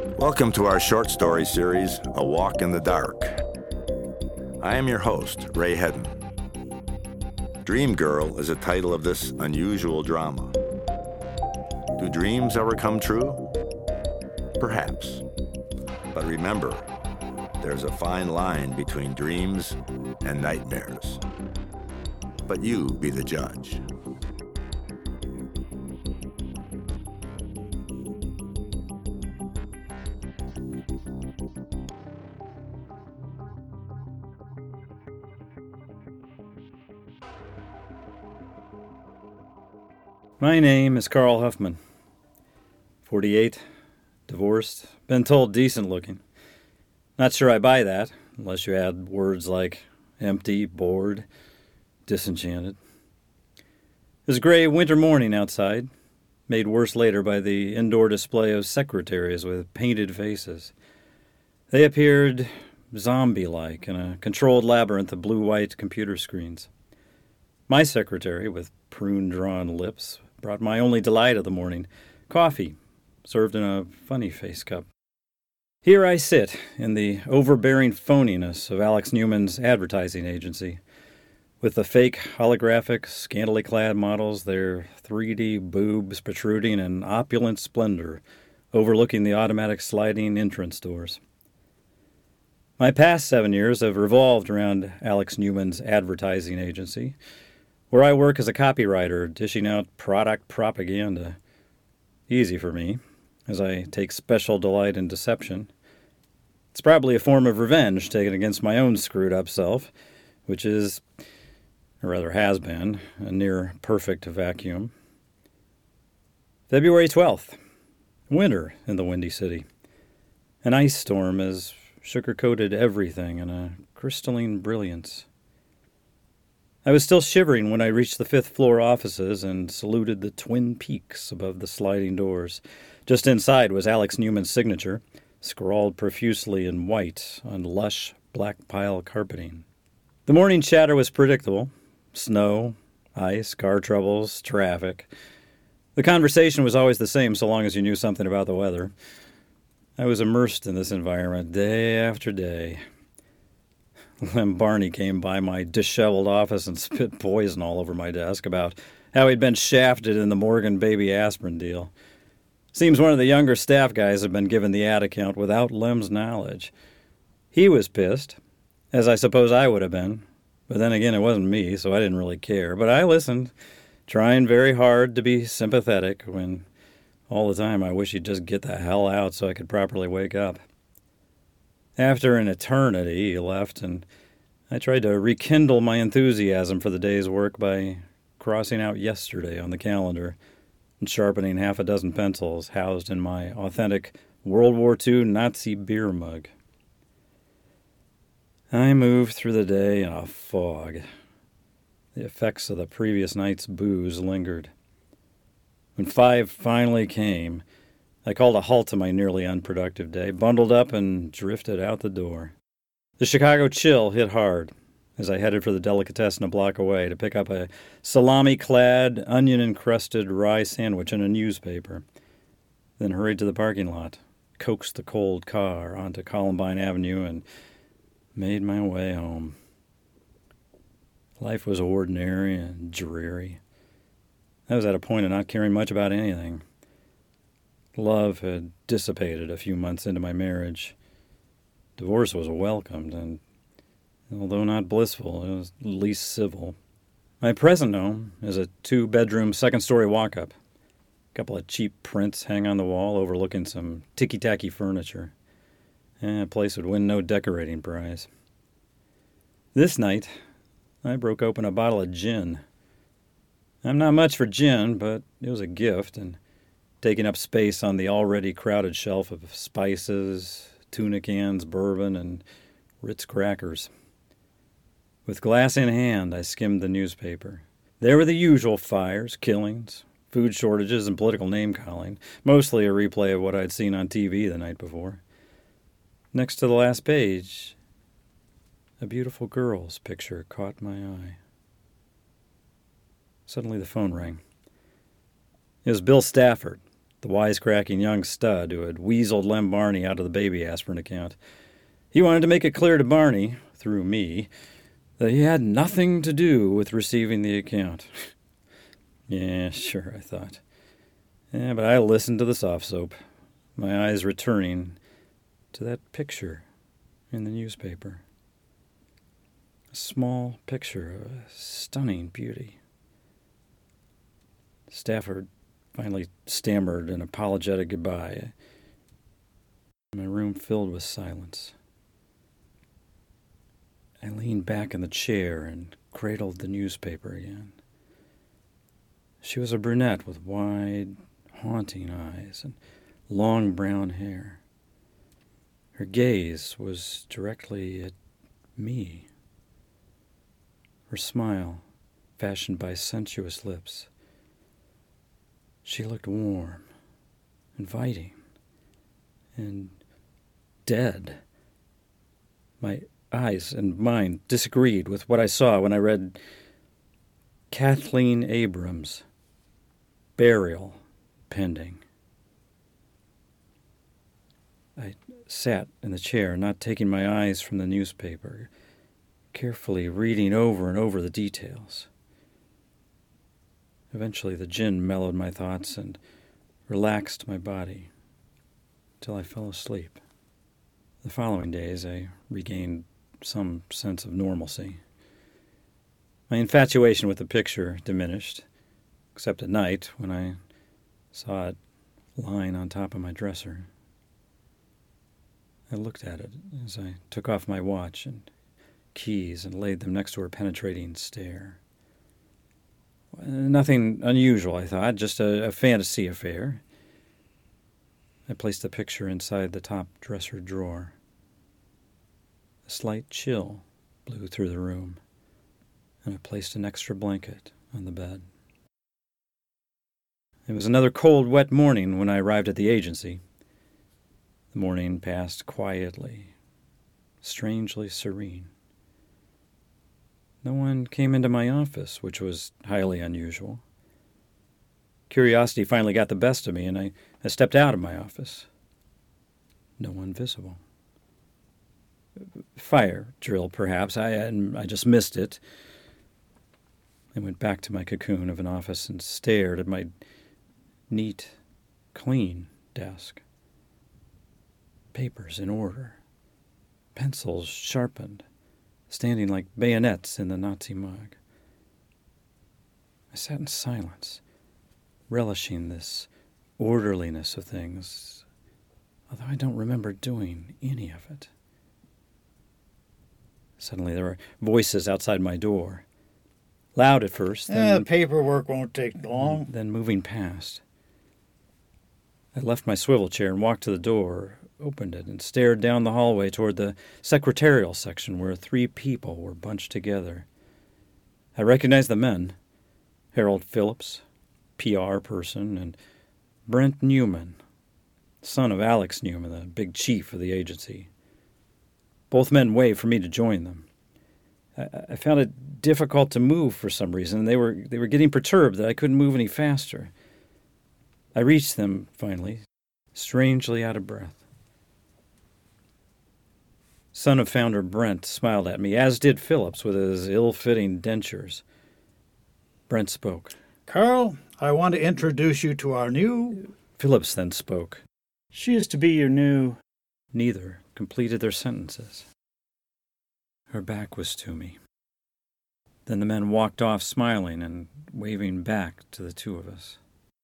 Welcome to our short story series, A Walk in the Dark. I am your host, Ray Hedden. Dream Girl is the title of this unusual drama. Do dreams ever come true? Perhaps. But remember, there's a fine line between dreams and nightmares. But you be the judge. My name is Carl Huffman. 48, divorced, been told decent looking. Not sure I buy that, unless you add words like empty, bored, disenchanted. It was a gray winter morning outside, made worse later by the indoor display of secretaries with painted faces. They appeared zombie-like in a controlled labyrinth of blue-white computer screens. My secretary, with prune-drawn lips, brought my only delight of the morning, coffee, served in a funny-face cup. Here I sit, in the overbearing phoniness of Alex Newman's advertising agency, with the fake, holographic, scantily clad models, their 3D boobs protruding in opulent splendor, overlooking the automatic sliding entrance doors. My past 7 years have revolved around Alex Newman's advertising agency, where I work as a copywriter, dishing out product propaganda. Easy for me, as I take special delight in deception. It's probably a form of revenge taken against my own screwed-up self, which is, or rather has been, a near-perfect vacuum. February 12th. Winter in the Windy City. An ice storm has sugar-coated everything in a crystalline brilliance. I was still shivering when I reached the fifth-floor offices and saluted the twin peaks above the sliding doors. Just inside was Alex Newman's signature, scrawled profusely in white on lush black pile carpeting. The morning chatter was predictable. Snow, ice, car troubles, traffic. The conversation was always the same so long as you knew something about the weather. I was immersed in this environment day after day. Lem Barney came by my disheveled office and spit poison all over my desk about how he'd been shafted in the Morgan baby aspirin deal. Seems one of the younger staff guys had been given the ad account without Lem's knowledge. He was pissed, as I suppose I would have been. But then again, it wasn't me, so I didn't really care. But I listened, trying very hard to be sympathetic when all the time I wish he'd just get the hell out so I could properly wake up. After an eternity, he left, and I tried to rekindle my enthusiasm for the day's work by crossing out yesterday on the calendar and sharpening half a dozen pencils housed in my authentic World War II Nazi beer mug. I moved through the day in a fog. The effects of the previous night's booze lingered. When 5 finally came, I called a halt to my nearly unproductive day, bundled up, and drifted out the door. The Chicago chill hit hard as I headed for the delicatessen a block away to pick up a salami-clad, onion-encrusted rye sandwich and a newspaper, then hurried to the parking lot, coaxed the cold car onto Columbine Avenue, and made my way home. Life was ordinary and dreary. I was at a point of not caring much about anything. Love had dissipated a few months into my marriage. Divorce was welcomed, and although not blissful, it was at least civil. My present home is a 2-bedroom, second-story walk-up. A couple of cheap prints hang on the wall overlooking some ticky-tacky furniture. A place would win no decorating prize. This night, I broke open a bottle of gin. I'm not much for gin, but it was a gift, and taking up space on the already crowded shelf of spices, tuna cans, bourbon, and Ritz crackers. With glass in hand, I skimmed the newspaper. There were the usual fires, killings, food shortages, and political name-calling, mostly a replay of what I'd seen on TV the night before. Next to the last page, a beautiful girl's picture caught my eye. Suddenly the phone rang. It was Bill Stafford, the wisecracking young stud who had weaseled Lem Barney out of the baby aspirin account. He wanted to make it clear to Barney, through me, that he had nothing to do with receiving the account. Yeah, sure, I thought. Yeah, but I listened to the soft soap, my eyes returning to that picture in the newspaper. A small picture of a stunning beauty. Stafford finally stammered an apologetic goodbye. My room filled with silence. I leaned back in the chair and cradled the newspaper again. She was a brunette with wide, haunting eyes and long brown hair. Her gaze was directly at me. Her smile, fashioned by sensuous lips. She looked warm, inviting, and dead. My eyes and mind disagreed with what I saw when I read Kathleen Abrams, burial pending. I sat in the chair, not taking my eyes from the newspaper, carefully reading over and over the details. Eventually the gin mellowed my thoughts and relaxed my body till I fell asleep. The following days I regained some sense of normalcy. My infatuation with the picture diminished, except at night when I saw it lying on top of my dresser. I looked at it as I took off my watch and keys and laid them next to her penetrating stare. Nothing unusual, I thought, just a fantasy affair. I placed the picture inside the top dresser drawer. A slight chill blew through the room, and I placed an extra blanket on the bed. It was another cold, wet morning when I arrived at the agency. The morning passed quietly, strangely serene. No one came into my office, which was highly unusual. Curiosity finally got the best of me, and I stepped out of my office. No one visible. Fire drill, perhaps. I just missed it. I went back to my cocoon of an office and stared at my neat, clean desk. Papers in order. Pencils sharpened, standing like bayonets in the Nazi mug. I sat in silence, relishing this orderliness of things, although I don't remember doing any of it. Suddenly there were voices outside my door. Loud at first, then... The paperwork won't take long. Then moving past. I left my swivel chair and walked to the door, opened it, and stared down the hallway toward the secretarial section where 3 people were bunched together. I recognized the men. Harold Phillips, PR person, and Brent Newman, son of Alex Newman, the big chief of the agency. Both men waved for me to join them. I found it difficult to move for some reason, and they were getting perturbed that I couldn't move any faster. I reached them, finally, strangely out of breath. Son of founder Brent smiled at me, as did Phillips with his ill-fitting dentures. Brent spoke. Carl, I want to introduce you to our new... Phillips then spoke. She is to be your new... Neither completed their sentences. Her back was to me. Then the men walked off smiling and waving back to the 2 of us.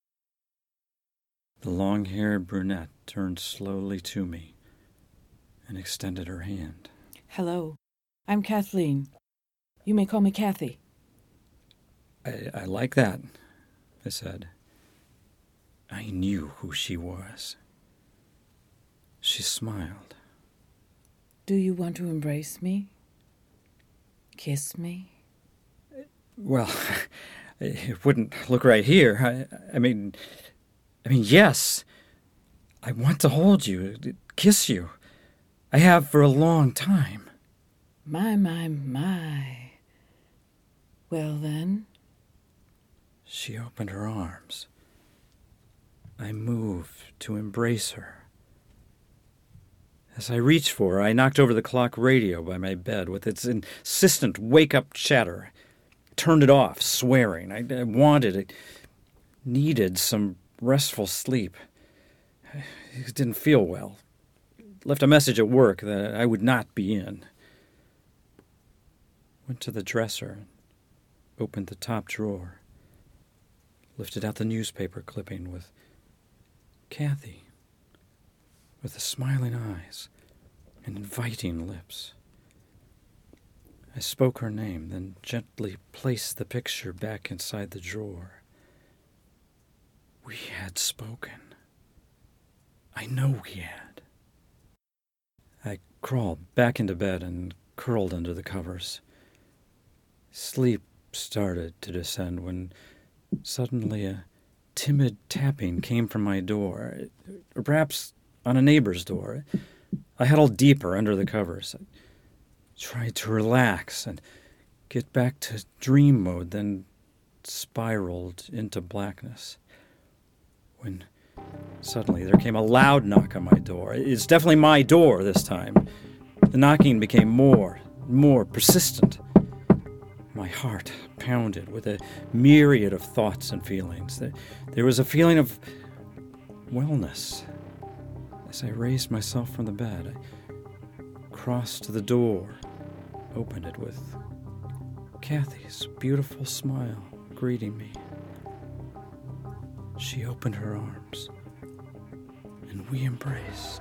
The long-haired brunette turned slowly to me and extended her hand. Hello, I'm Kathleen. You may call me Kathy. I like that, I said. I knew who she was. She smiled. Do you want to embrace me? Kiss me? Well, it wouldn't look right here. I mean, yes. I want to hold you, kiss you. I have for a long time. My. Well, then. She opened her arms. I moved to embrace her. As I reached for her, I knocked over the clock radio by my bed with its insistent wake-up chatter. Turned it off, swearing. I wanted it, needed some restful sleep. It didn't feel well. Left a message at work that I would not be in. Went to the dresser, opened the top drawer, lifted out the newspaper clipping with Kathy, with the smiling eyes and inviting lips. I spoke her name, then gently placed the picture back inside the drawer. We had spoken. I know we had. I crawled back into bed and curled under the covers. Sleep started to descend when suddenly a timid tapping came from my door, or perhaps on a neighbor's door. I huddled deeper under the covers. I tried to relax and get back to dream mode, then spiraled into blackness. When suddenly there came a loud knock on my door. It's definitely my door this time. The knocking became more persistent. My heart pounded with a myriad of thoughts and feelings. There was a feeling of wellness. As I raised myself from the bed, I crossed to the door, opened it with Kathy's beautiful smile greeting me. She opened her arms, and we embraced.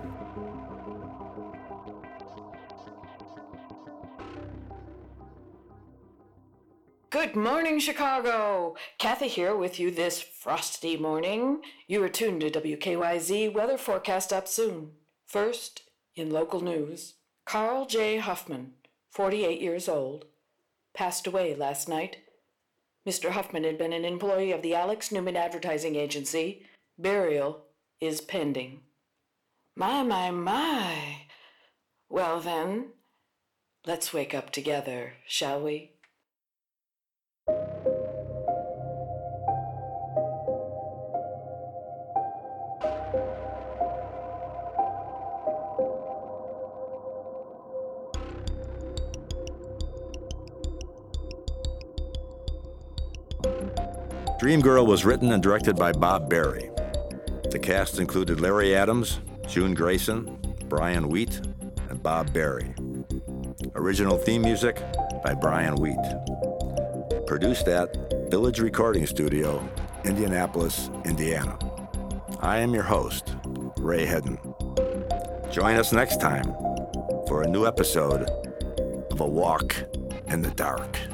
Good morning, Chicago! Kathy here with you this frosty morning. You are tuned to WKYZ weather forecast up soon. First, in local news, Carl J. Huffman, 48 years old, passed away last night. Mr. Huffman had been an employee of the Alex Newman Advertising Agency. Burial is pending. My. Well then, let's wake up together, shall we? Dreamgirl was written and directed by Bob Berry. The cast included Larry Adams, June Grayson, Brian Wheat, and Bob Berry. Original theme music by Brian Wheat. Produced at Village Recording Studio, Indianapolis, Indiana. I am your host, Ray Hedden. Join us next time for a new episode of A Walk in the Dark.